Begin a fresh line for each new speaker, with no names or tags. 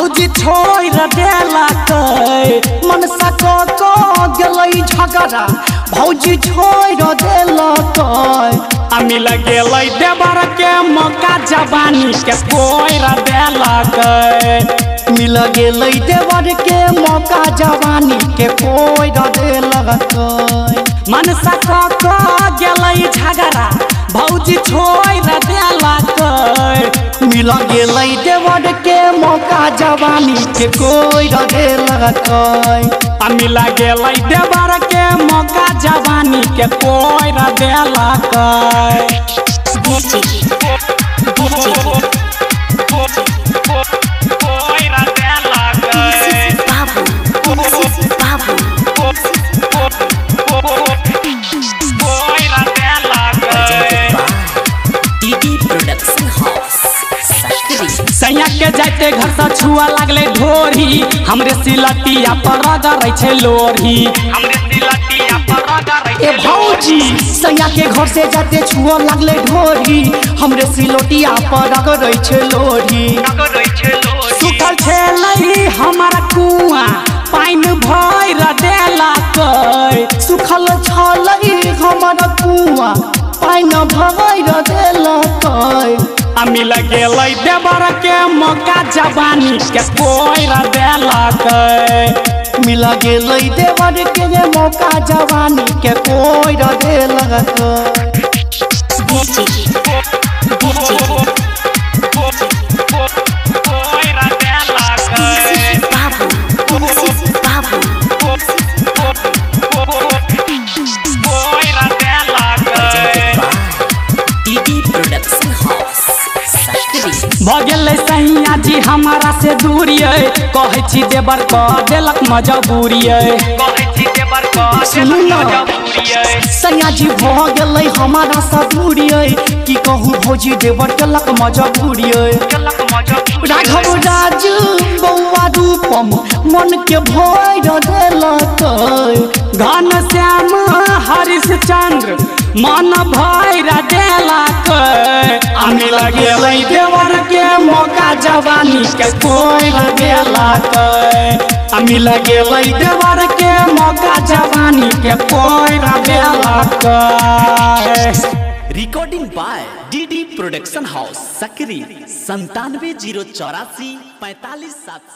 भौजी छोड़ देला मन सको गेलै झगड़ा भौजी छोड़ देला मिल गेलै देवर के मौका जवानी के कोड़ देला मिल गेलै देवर के मौका जवानी के कोड़ देलक मन सको गेलै झगड़ा भौजी छोड़ देलक मिल गेलै देवर के मौका जवानी के कोड़ देलक मिल गेलै देवर के मौका जवानी के कोड़ देलक सैया के जाते घर से छुआ लगले ढोरी हमरे सिलटिया पर रगड़ै छै लोरी ए भौजी सैया के घर से जाते छुआ लगले ढोरी हमरे सिलटिया पर रगड़ै छै लोरी सुखल छलै हमर कुआं पानि भर देलक सुखल छलै हमर कुआं पानि भर देलक मिल गेलै देवर के मौका जवानी के कोड़ देलक मिल गेलै देवर के मौका जवानी के कोड़ देलक भगेलै सैया जी हमारा से दूरी कहै छी देवर कह देलक मजबूरी सैया जी भगेलै हमारा से दूरी की कहूँ भौजी देवर केलक मजबूरी राघव राजू बौआ रूपम मन के भर देलक घन श्याम हरिश्चंद्र मन भर देलक मिल गेलै देवर के मौका जवानी के कोड़ देलक मिल गेलै देवर के मौका जवानी के कोड़ देलक
recording by DD production house Sakri 97 084 45 7।